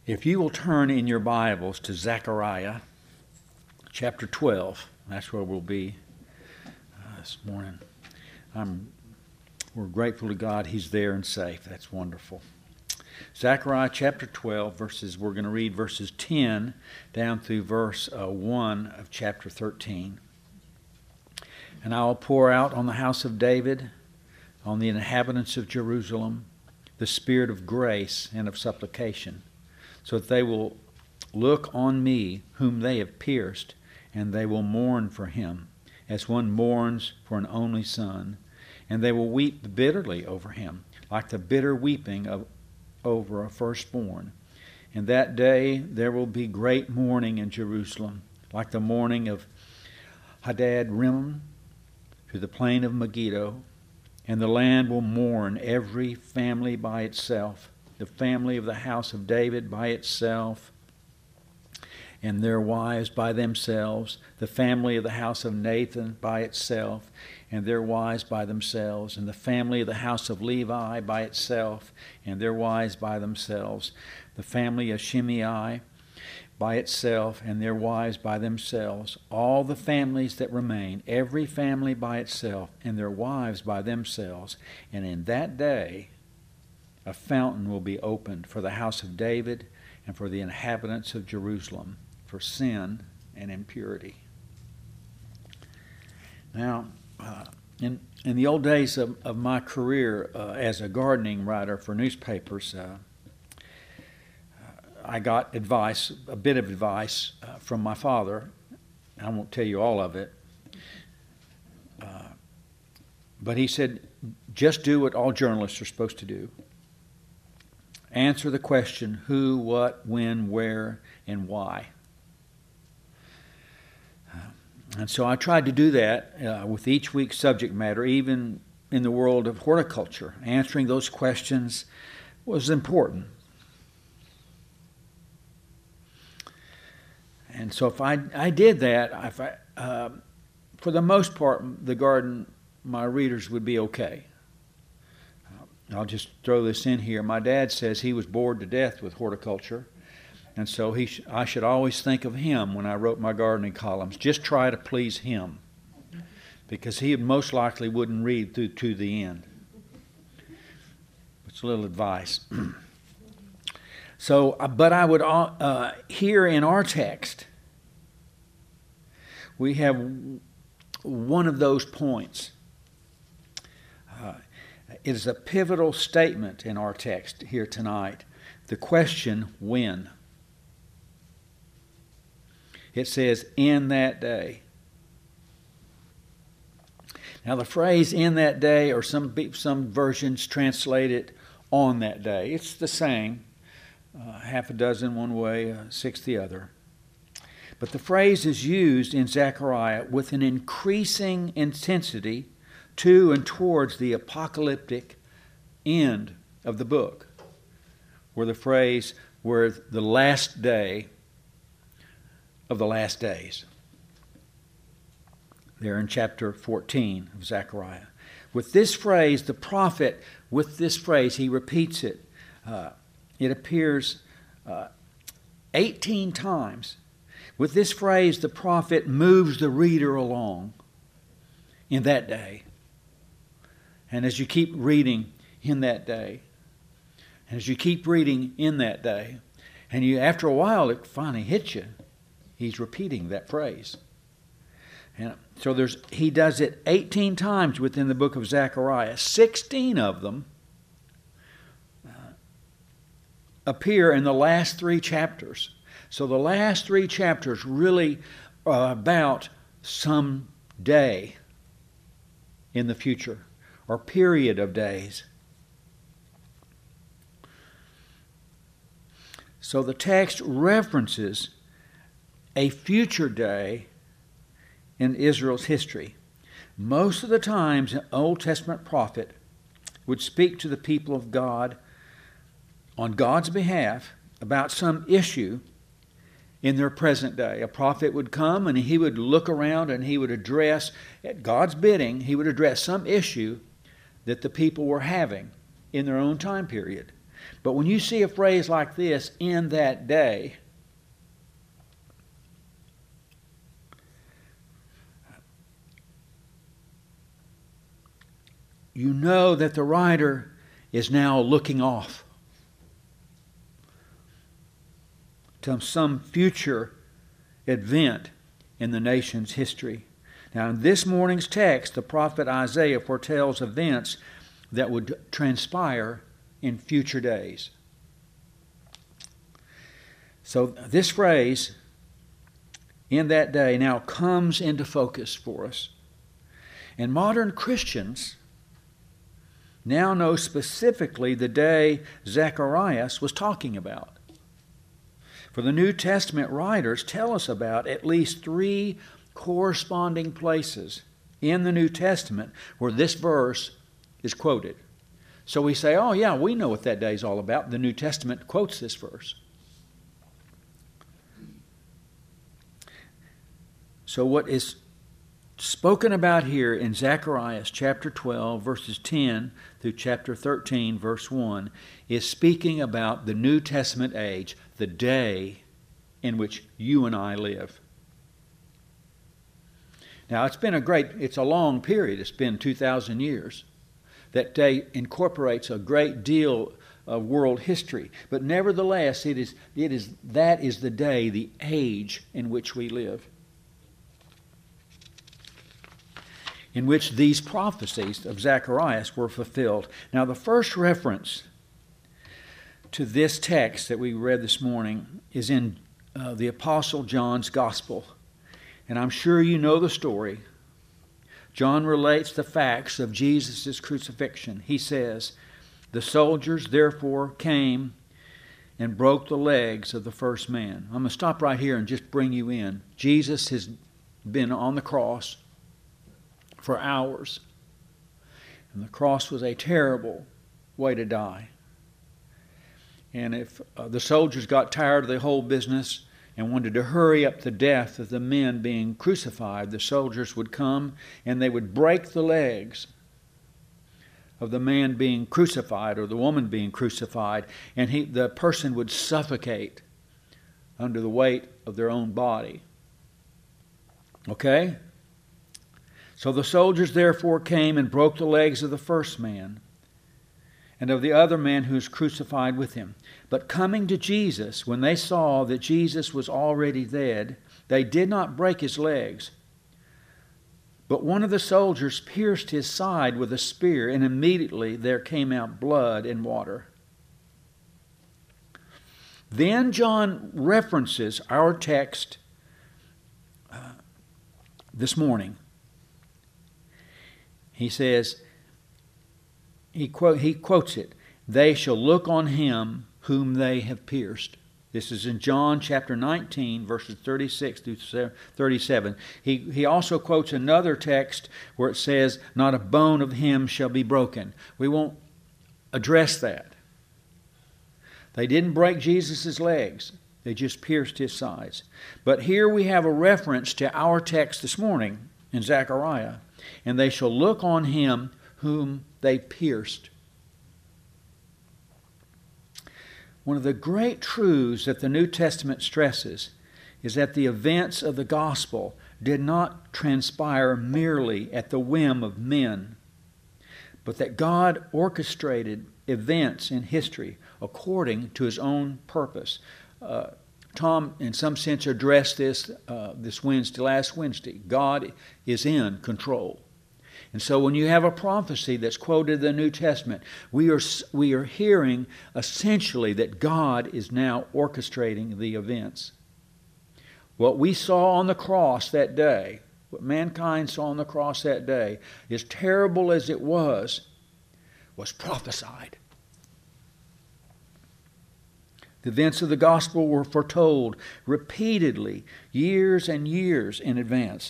If you will turn in your Bibles to Zechariah chapter 12, that's where we'll be this morning. We're grateful to God He's there and safe. That's wonderful. Zechariah chapter 12, we're going to read verses 10 down through verse 1 of chapter 13. And I will pour out on the house of David, on the inhabitants of Jerusalem, the spirit of grace and of supplication, so that they will look on me whom they have pierced, and they will mourn for him, as one mourns for an only son, and they will weep bitterly over him, like the bitter weeping over a firstborn. In that day there will be great mourning in Jerusalem, like the mourning of Hadad-rimmon to the plain of Megiddo, and the land will mourn, every family by itself, the family of the house of David by itself, and their wives by themselves, the family of the house of Nathan by itself, and their wives by themselves, and the family of the house of Levi by itself, and their wives by themselves, the family of Shimei by itself, and their wives by themselves, all the families that remain, every family by itself, and their wives by themselves. And in that day a fountain will be opened for the house of David and for the inhabitants of Jerusalem, for sin and impurity. Now, in the old days of my career as a gardening writer for newspapers, I got advice, a bit of advice from my father. I won't tell you all of it. But he said, just do what all journalists are supposed to do. Answer the question who, what, when, where, and why. And so I tried to do that with each week's subject matter, even in the world of horticulture. Answering those questions was important. And so if I did that, for the most part, the garden, my readers would be okay. I'll just throw this in here. My dad says he was bored to death with horticulture, and so I should always think of him when I wrote my gardening columns. Just try to please him, because he most likely wouldn't read through to the end. It's a little advice. So, but I would here in our text, we have one of those points. It is a pivotal statement in our text here tonight. The question, when? It says, in that day. Now the phrase, in that day, or some versions translate it, on that day. It's the same. Half a dozen one way, 6 the other. But the phrase is used in Zechariah with an increasing intensity to and towards the apocalyptic end of the book, where the phrase, where the last day of the last days. There in chapter 14 of Zechariah. With this phrase, the prophet, he repeats it. It appears 18 times. With this phrase, the prophet moves the reader along in that day. And as you keep reading in that day, and as you keep reading in that day, and after a while it finally hits you, he's repeating that phrase. And so he does it 18 times within the book of Zechariah. 16 of them appear in the last 3 chapters. So the last 3 chapters really are about some day in the future, or period of days. So the text references a future day in Israel's history. Most of the times an Old Testament prophet would speak to the people of God on God's behalf about some issue in their present day. A prophet would come and he would look around and he would address, at God's bidding, he would address some issue that the people were having in their own time period. But when you see a phrase like this, in that day, you know that the writer is now looking off to some future event in the nation's history. Now, in this morning's text, the prophet Isaiah foretells events that would transpire in future days. So this phrase, in that day, now comes into focus for us. And modern Christians now know specifically the day Zacharias was talking about. For the New Testament writers tell us about at least 3 corresponding places in the New Testament where this verse is quoted. So we say, oh yeah, we know what that day is all about. The New Testament quotes this verse. So what is spoken about here in Zechariah chapter 12, verses 10 through chapter 13, verse 1, is speaking about the New Testament age, the day in which you and I live. Now, it's a long period. It's been 2,000 years. That day incorporates a great deal of world history. But nevertheless, that is the day, the age in which we live, in which these prophecies of Zacharias were fulfilled. Now, the first reference to this text that we read this morning is in the Apostle John's Gospel. And I'm sure you know the story. John relates the facts of Jesus' crucifixion. He says, "The soldiers therefore came and broke the legs of the first man." I'm going to stop right here and just bring you in. Jesus has been on the cross for hours. And the cross was a terrible way to die. And if the soldiers got tired of the whole business and wanted to hurry up the death of the men being crucified, the soldiers would come and they would break the legs of the man being crucified or the woman being crucified, and the person would suffocate under the weight of their own body. Okay? So the soldiers therefore came and broke the legs of the first man and of the other man who was crucified with him. But coming to Jesus, when they saw that Jesus was already dead, they did not break his legs. But one of the soldiers pierced his side with a spear, and immediately there came out blood and water. Then John references our text this morning. He says, he quotes it, "They shall look on him whom they have pierced." This is in John chapter 19, verses 36 through 37. He also quotes another text where it says, "Not a bone of him shall be broken." We won't address that. They didn't break Jesus' legs. They just pierced his sides. But here we have a reference to our text this morning in Zechariah. "And they shall look on him whom they pierced." One of the great truths that the New Testament stresses is that the events of the gospel did not transpire merely at the whim of men, but that God orchestrated events in history according to his own purpose. Tom, in some sense, addressed this last Wednesday. God is in control. And so when you have a prophecy that's quoted in the New Testament, we are hearing essentially that God is now orchestrating the events. What we saw on the cross that day, what mankind saw on the cross that day, as terrible as it was prophesied. The events of the gospel were foretold repeatedly, years and years in advance.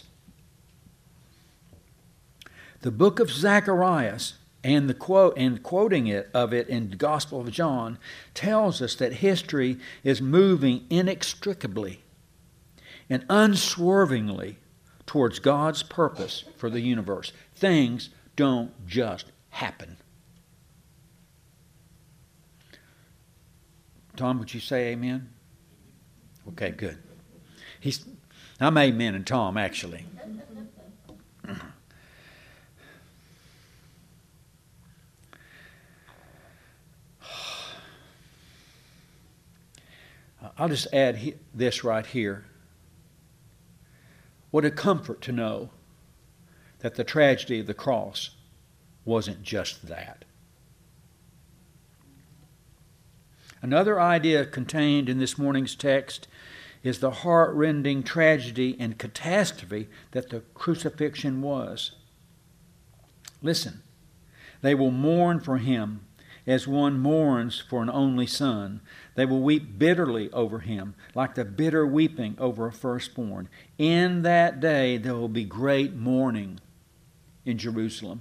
The book of Zacharias and quoting of it in the Gospel of John tells us that history is moving inextricably and unswervingly towards God's purpose for the universe. Things don't just happen. Tom, would you say amen? Okay, good. I'm amen and Tom, actually. I'll just add this right here. What a comfort to know that the tragedy of the cross wasn't just that. Another idea contained in this morning's text is the heart-rending tragedy and catastrophe that the crucifixion was. Listen, they will mourn for him as one mourns for an only son. They will weep bitterly over him, like the bitter weeping over a firstborn. In that day there will be great mourning in Jerusalem.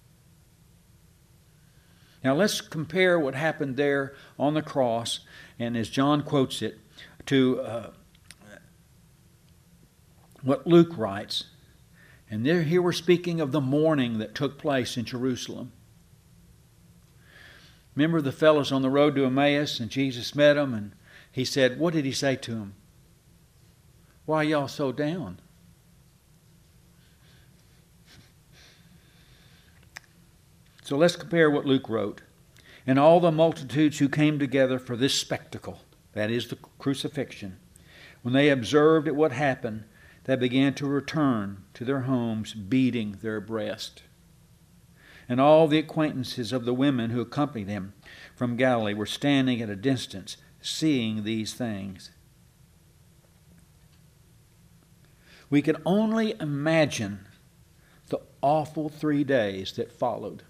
Now let's compare what happened there on the cross, and as John quotes it, to what Luke writes. And here we're speaking of the mourning that took place in Jerusalem. Remember the fellows on the road to Emmaus, and Jesus met them, and he said, what did he say to them? Why are y'all so down? So let's compare what Luke wrote. And all the multitudes who came together for this spectacle, that is the crucifixion, when they observed at what happened, they began to return to their homes, beating their breast. And all the acquaintances of the women who accompanied him from Galilee were standing at a distance, seeing these things. We can only imagine the awful 3 days that followed.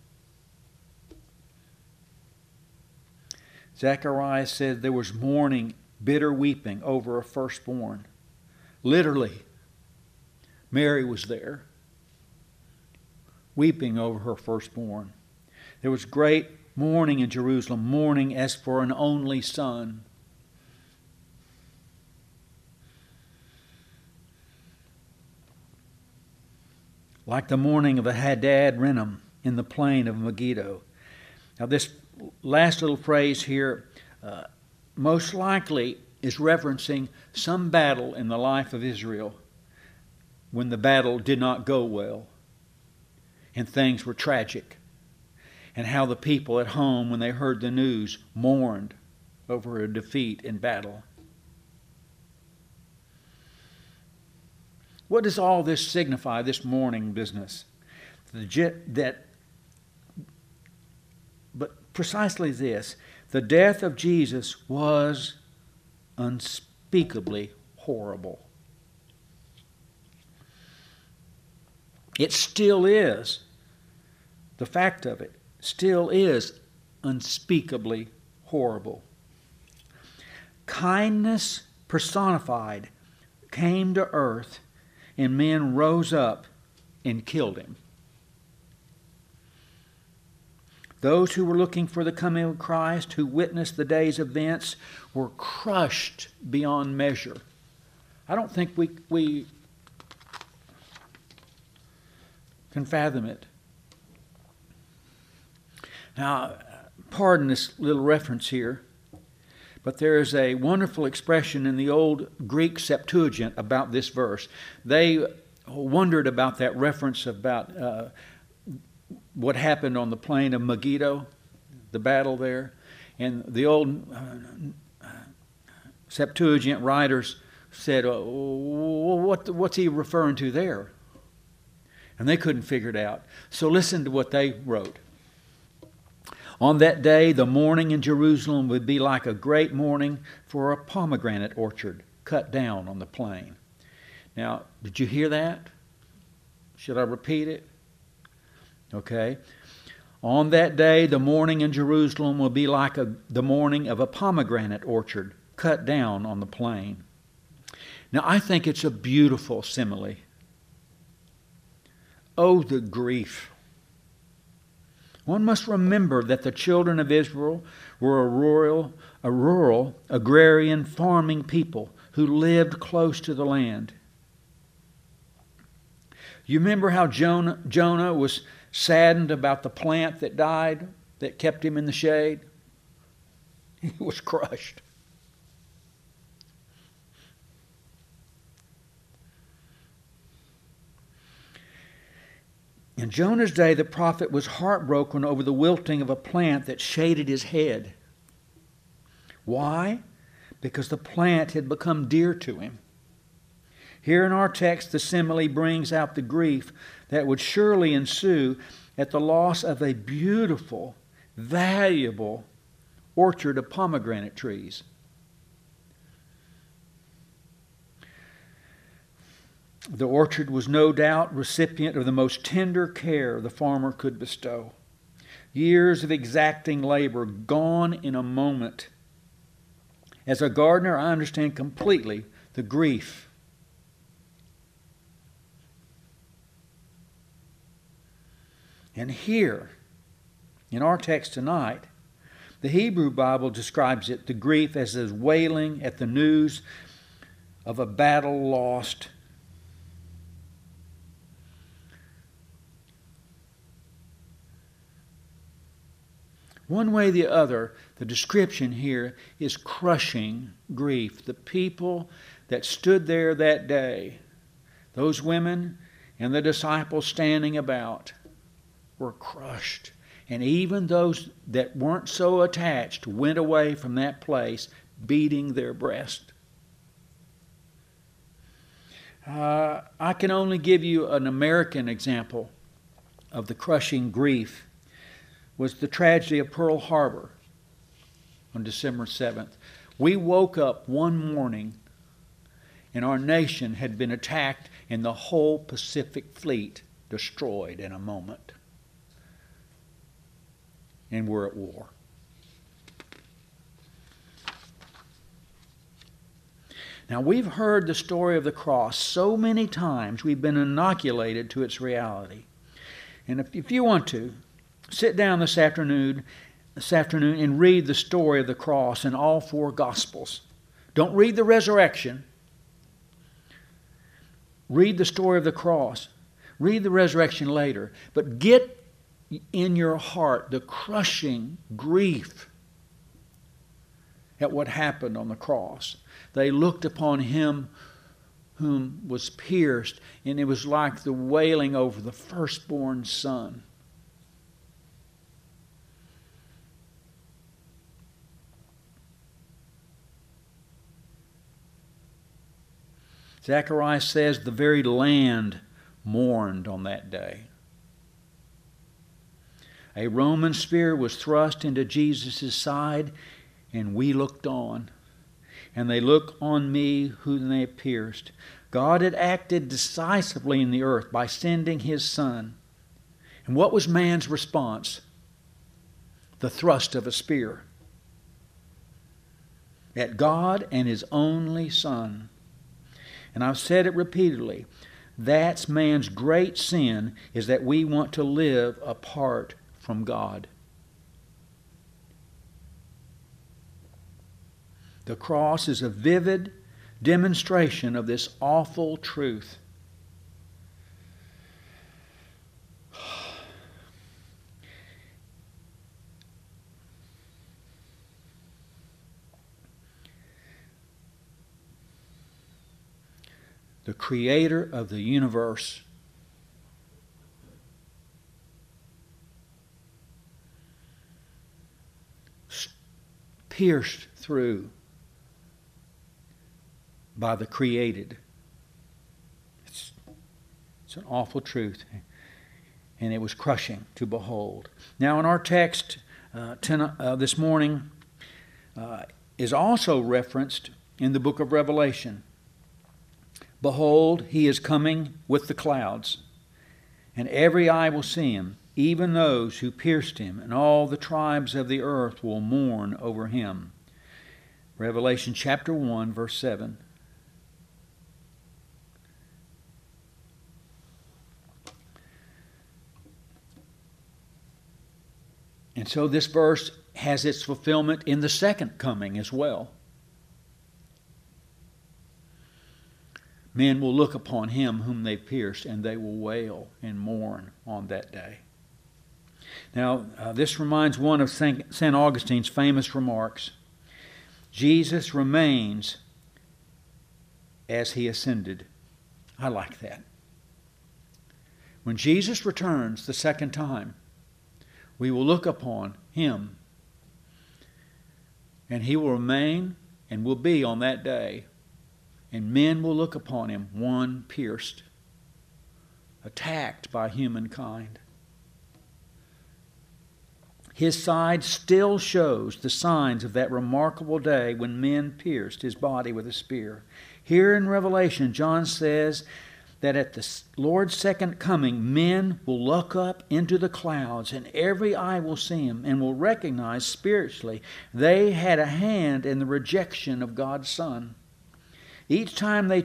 Zechariah said there was mourning, bitter weeping over a firstborn. Literally, Mary was there, weeping over her firstborn. There was great mourning in Jerusalem, mourning as for an only son. Like the mourning of the Hadad Renem in the plain of Megiddo. Now this last little phrase here most likely is referencing some battle in the life of Israel when the battle did not go well and things were tragic, and how the people at home, when they heard the news, mourned over a defeat in battle. What does all this signify, this mourning business? But precisely this, the death of Jesus was unspeakably horrible. It still is. The fact of it still is unspeakably horrible. Kindness personified came to earth, and men rose up and killed him. Those who were looking for the coming of Christ, who witnessed the day's events, were crushed beyond measure. I don't think we can fathom it. Now, pardon this little reference here, but there is a wonderful expression in the old Greek Septuagint about this verse. They wondered about that reference about what happened on the plain of Megiddo, the battle there. And the old Septuagint writers said, what's he referring to there? And they couldn't figure it out. So listen to what they wrote. On that day, the mourning in Jerusalem would be like a great mourning for a pomegranate orchard cut down on the plain. Now, did you hear that? Should I repeat it? Okay. On that day, the mourning in Jerusalem will be like the mourning of a pomegranate orchard cut down on the plain. Now, I think it's a beautiful simile. Oh, the grief. One must remember that the children of Israel were a rural, agrarian, farming people who lived close to the land. You remember how Jonah was saddened about the plant that died, that kept him in the shade? He was crushed. In Jonah's day, the prophet was heartbroken over the wilting of a plant that shaded his head. Why? Because the plant had become dear to him. Here in our text, the simile brings out the grief that would surely ensue at the loss of a beautiful, valuable orchard of pomegranate trees. The orchard was no doubt recipient of the most tender care the farmer could bestow. Years of exacting labor gone in a moment. As a gardener, I understand completely the grief. And here, in our text tonight, the Hebrew Bible describes it, the grief, as is wailing at the news of a battle lost. One way or the other, the description here is crushing grief. The people that stood there that day, those women and the disciples standing about, were crushed. And even those that weren't so attached went away from that place beating their breast. I can only give you an American example of the crushing grief. Was the tragedy of Pearl Harbor on December 7th. We woke up one morning and our nation had been attacked and the whole Pacific Fleet destroyed in a moment. And we're at war. Now, we've heard the story of the cross so many times, we've been inoculated to its reality. And if you want to, sit down this afternoon and read the story of the cross in all four Gospels. Don't read the resurrection. Read the story of the cross. Read the resurrection later. But get in your heart the crushing grief at what happened on the cross. They looked upon him whom was pierced, and it was like the wailing over the firstborn son. Zechariah says the very land mourned on that day. A Roman spear was thrust into Jesus' side, and we looked on. And they look on me whom they pierced. God had acted decisively in the earth by sending his Son. And what was man's response? The thrust of a spear at God and his only Son. And I've said it repeatedly. That's man's great sin, is that we want to live apart from God. The cross is a vivid demonstration of this awful truth. The Creator of the universe pierced through by the created. It's an awful truth, and it was crushing to behold. Now, in our text this morning is also referenced in the book of Revelation. Behold, he is coming with the clouds, and every eye will see him, even those who pierced him, and all the tribes of the earth will mourn over him. Revelation chapter 1, verse 7. And so this verse has its fulfillment in the second coming as well. Men will look upon him whom they pierced, and they will wail and mourn on that day. Now, this reminds one of St. Augustine's famous remarks. Jesus remains as he ascended. I like that. When Jesus returns the second time, we will look upon him, and he will remain and will be on that day, and men will look upon him, one pierced, attacked by humankind. His side still shows the signs of that remarkable day when men pierced his body with a spear. Here in Revelation, John says that at the Lord's second coming, men will look up into the clouds, and every eye will see him and will recognize spiritually they had a hand in the rejection of God's Son. Each time they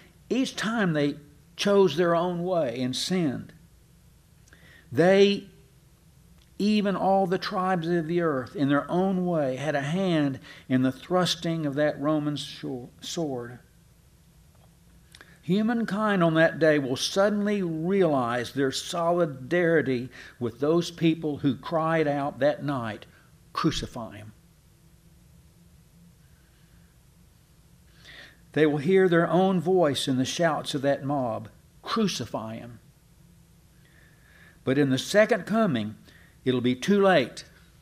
chose their own way and sinned, even all the tribes of the earth, in their own way, had a hand in the thrusting of that Roman sword. Humankind on that day will suddenly realize their solidarity with those people who cried out that night, "Crucify him." They will hear their own voice in the shouts of that mob, "Crucify him." But in the second coming, it'll be too late.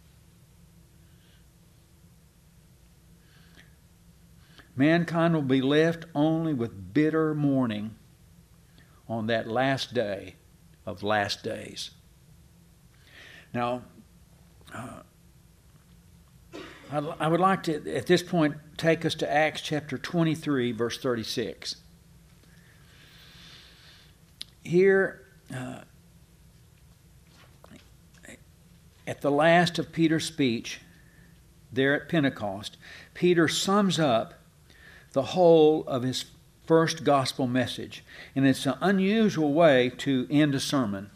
Mankind will be left only with bitter mourning on that last day of last days. Now, I would like to, at this point, take us to Acts chapter 23, verse 36. Here, at the last of Peter's speech, there at Pentecost, Peter sums up the whole of his first gospel message. And it's an unusual way to end a sermon.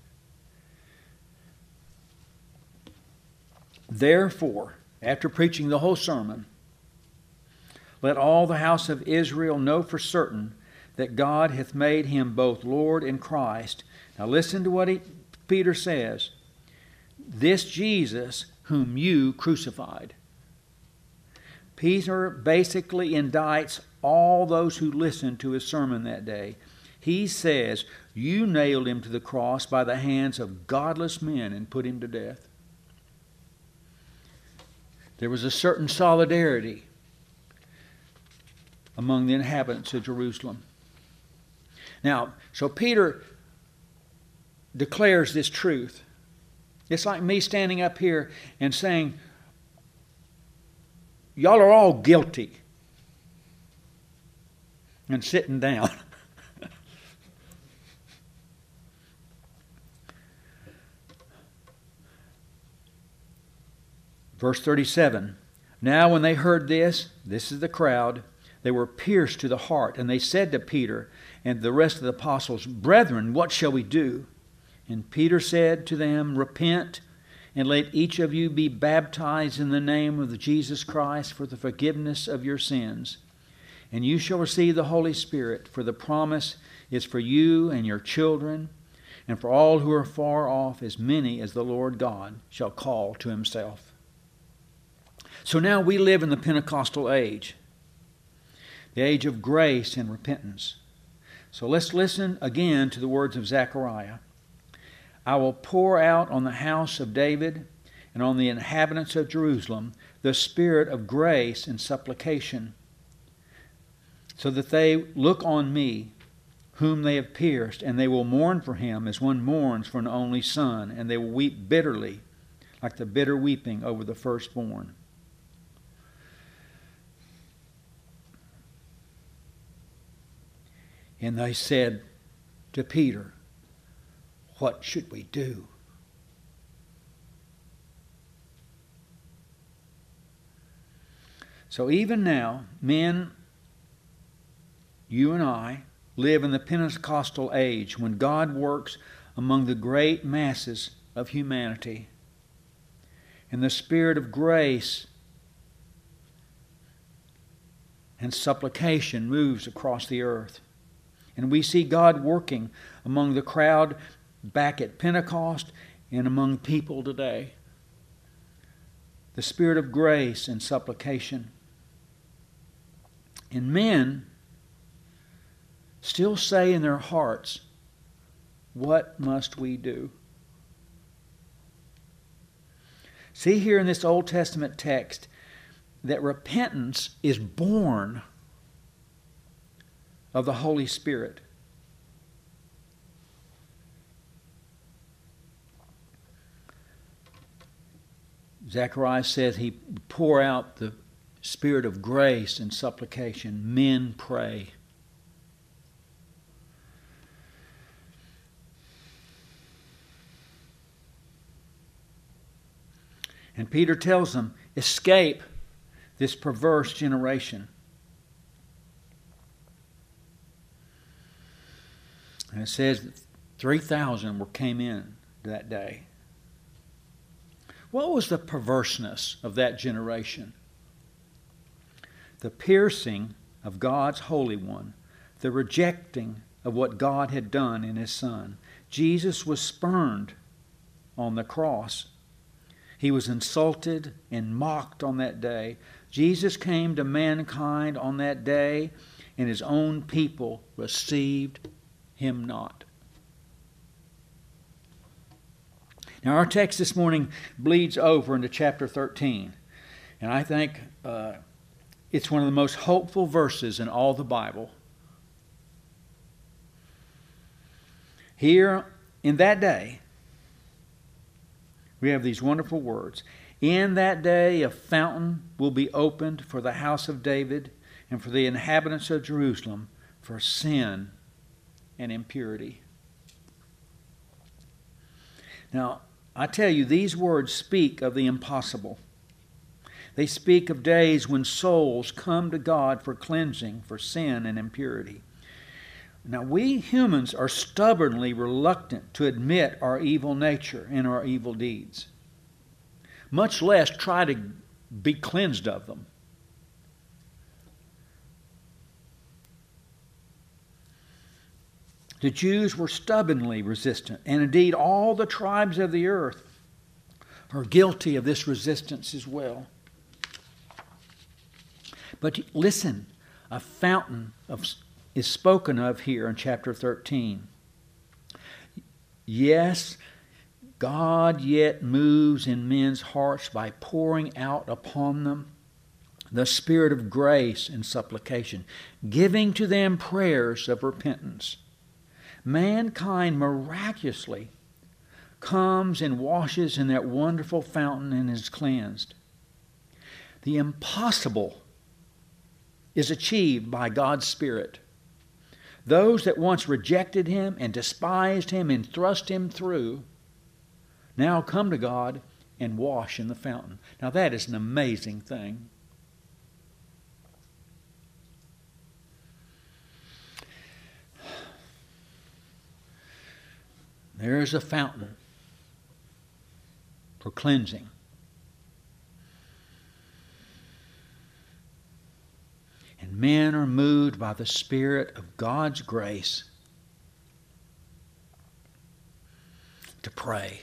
Therefore, after preaching the whole sermon, let all the house of Israel know for certain that God hath made him both Lord and Christ. Now listen to what Peter says. This Jesus whom you crucified. Peter basically indicts all those who listened to his sermon that day. He says, you nailed him to the cross by the hands of godless men and put him to death. There was a certain solidarity among the inhabitants of Jerusalem. Now, so Peter declares this truth. It's like me standing up here and saying, y'all are all guilty, and sitting down. Verse 37, now when they heard this is the crowd, they were pierced to the heart, and they said to Peter and the rest of the apostles, brethren, what shall we do? And Peter said to them, repent, and let each of you be baptized in the name of Jesus Christ for the forgiveness of your sins. And you shall receive the Holy Spirit, for the promise is for you and your children, and for all who are far off, as many as the Lord God shall call to himself. So now we live in the Pentecostal age, the age of grace and repentance. So let's listen again to the words of Zechariah. I will pour out on the house of David and on the inhabitants of Jerusalem the spirit of grace and supplication, so that they look on me, whom they have pierced, and they will mourn for him as one mourns for an only son, and they will weep bitterly, like the bitter weeping over the firstborn. And they said to Peter, what should we do? So even now, men, you and I, live in the Pentecostal age when God works among the great masses of humanity. And the spirit of grace and supplication moves across the earth. And we see God working among the crowd back at Pentecost and among people today. The spirit of grace and supplication. And men still say in their hearts, what must we do? See here in this Old Testament text that repentance is born of the Holy Spirit. Zechariah says he pour out the spirit of grace and supplication. Men pray. And Peter tells them, escape this perverse generation. And it says that 3,000 came in that day. What was the perverseness of that generation? The piercing of God's Holy One, the rejecting of what God had done in His Son. Jesus was spurned on the cross. He was insulted and mocked on that day. Jesus came to mankind on that day, and His own people received Him not. Now our text this morning bleeds over into chapter 13. And I think it's one of the most hopeful verses in all the Bible. Here, in that day, we have these wonderful words. In that day a fountain will be opened for the house of David and for the inhabitants of Jerusalem for sin and impurity. Now, I tell you, these words speak of the impossible. They speak of days when souls come to God for cleansing, for sin and impurity. Now, we humans are stubbornly reluctant to admit our evil nature and our evil deeds, much less try to be cleansed of them. The Jews were stubbornly resistant, and indeed all the tribes of the earth are guilty of this resistance as well. But listen, a fountain is spoken of here in chapter 13. Yes, God yet moves in men's hearts by pouring out upon them the spirit of grace and supplication, giving to them prayers of repentance. Mankind miraculously comes and washes in that wonderful fountain and is cleansed. The impossible is achieved by God's Spirit. Those that once rejected Him and despised Him and thrust Him through now come to God and wash in the fountain. Now that is an amazing thing. There is a fountain for cleansing. And men are moved by the Spirit of God's grace to pray.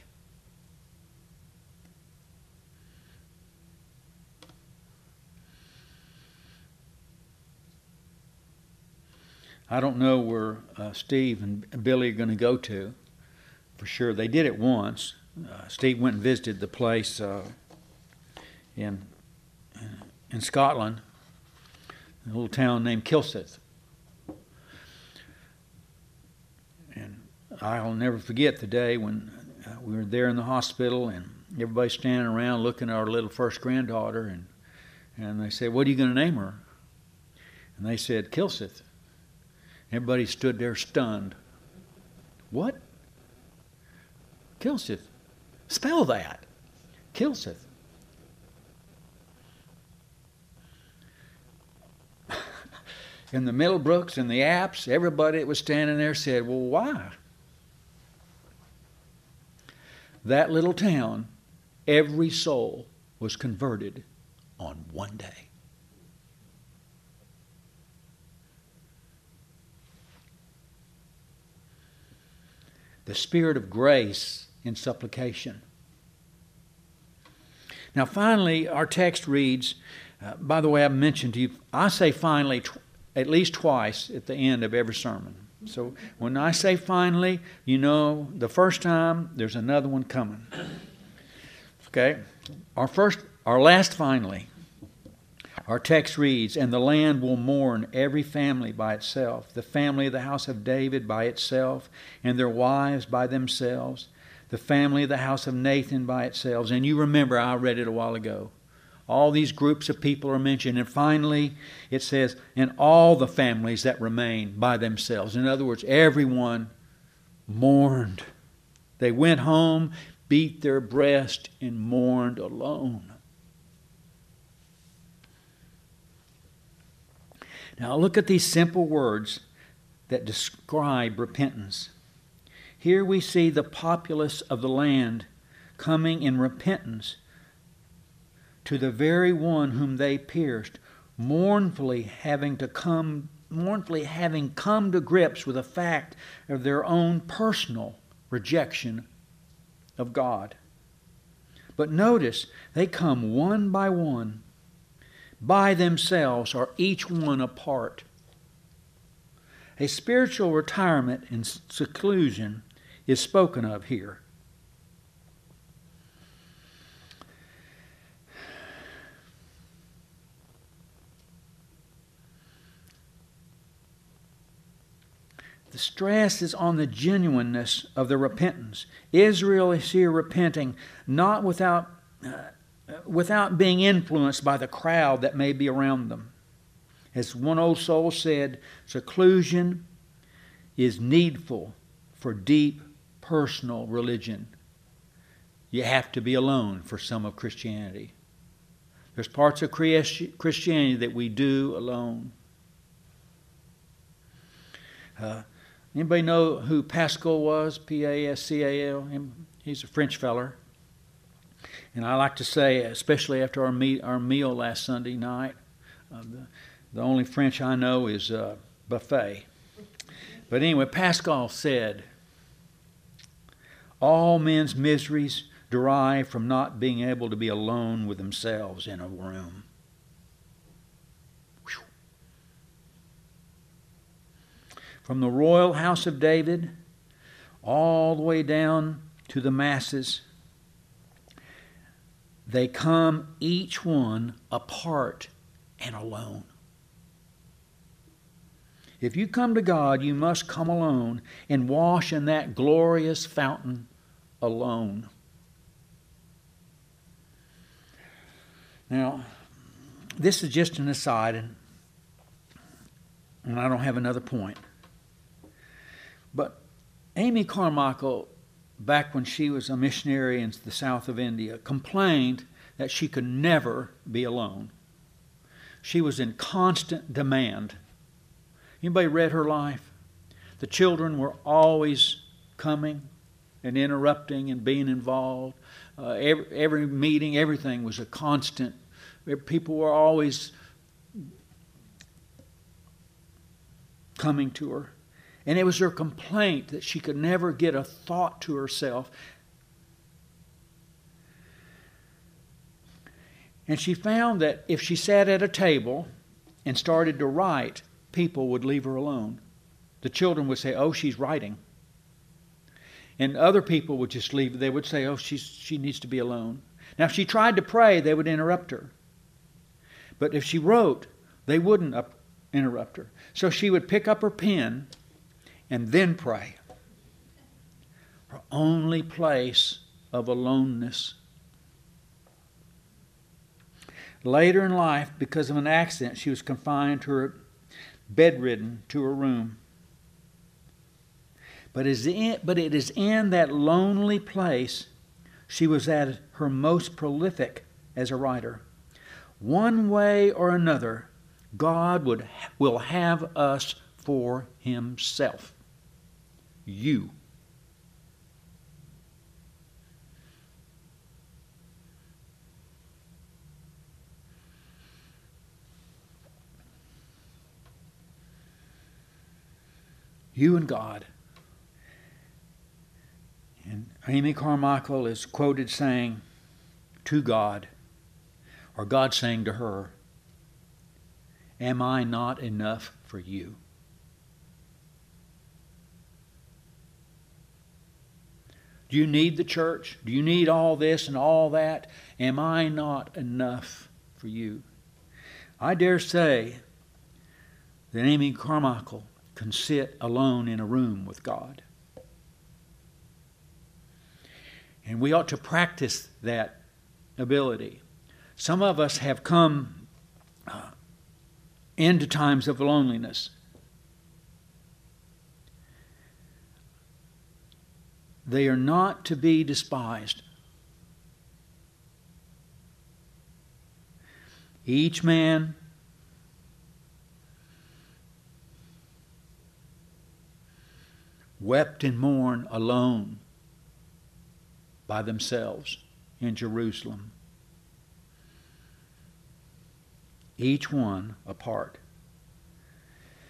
I don't know where Steve and Billy are going to go to. For sure, they did it once. Steve went and visited the place in Scotland, a little town named Kilsyth. And I'll never forget the day when we were there in the hospital and everybody's standing around looking at our little first granddaughter, and they said, "What are you going to name her?" And they said, "Kilsyth." Everybody stood there stunned. What? Kilsyth. Spell that. Kilsyth. And the Middlebrooks and the Apps, everybody that was standing there said, "Well, why?" That little town, every soul was converted on one day. The spirit of grace in supplication. Now finally, our text reads, By the way, I've mentioned to you, I say finally at least twice at the end of every sermon. So when I say finally, you know the first time there's another one coming. Okay? Our last finally. Our text reads, "And the land will mourn every family by itself, the family of the house of David by itself, and their wives by themselves, the family of the house of Nathan by itself." And you remember, I read it a while ago. All these groups of people are mentioned. And finally, it says, "and all the families that remain by themselves." In other words, everyone mourned. They went home, beat their breast, and mourned alone. Now look at these simple words that describe repentance. Here we see the populace of the land coming in repentance to the very one whom they pierced, mournfully having come to grips with the fact of their own personal rejection of God. But notice, they come one by themselves, or each one apart. A spiritual retirement and seclusion is spoken of here. The stress is on the genuineness of the repentance. Israel is here repenting, not without being influenced by the crowd that may be around them. As one old soul said, seclusion is needful for deep personal religion. You have to be alone for some of Christianity. There's parts of Christianity that we do alone. Anybody know who Pascal was? Pascal. He's a French feller. And I like to say, especially after our meal last Sunday night, the only French I know is buffet. But anyway, Pascal said, "All men's miseries derive from not being able to be alone with themselves in a room." Whew. From the royal house of David all the way down to the masses, they come each one apart and alone. If you come to God, you must come alone and wash in that glorious fountain alone. Now, this is just an aside, and I don't have another point. But Amy Carmichael, back when she was a missionary in the south of India, complained that she could never be alone. She was in constant demand. Anybody read her life? The children were always coming and interrupting and being involved. Every meeting, everything was a constant. People were always coming to her. And it was her complaint that she could never get a thought to herself. And she found that if she sat at a table and started to write, people would leave her alone. The children would say, "Oh, she's writing." And other people would just leave. They would say, "Oh, she needs to be alone." Now, if she tried to pray, they would interrupt her. But if she wrote, they wouldn't interrupt her. So she would pick up her pen and then pray. Her only place of aloneness. Later in life, because of an accident, she was confined to her bedridden to her room. But it is in that lonely place she was at her most prolific as a writer. One way or another, God will have us for Himself. You. You and God. And Amy Carmichael is quoted saying to God, or God saying to her, Am I not enough for you? Do you need the church? Do you need all this and all that? Am I not enough for you? I dare say that Amy Carmichael can sit alone in a room with God. And we ought to practice that ability. Some of us have come into times of loneliness. They are not to be despised. Each man wept and mourned alone by themselves in Jerusalem. Each one apart.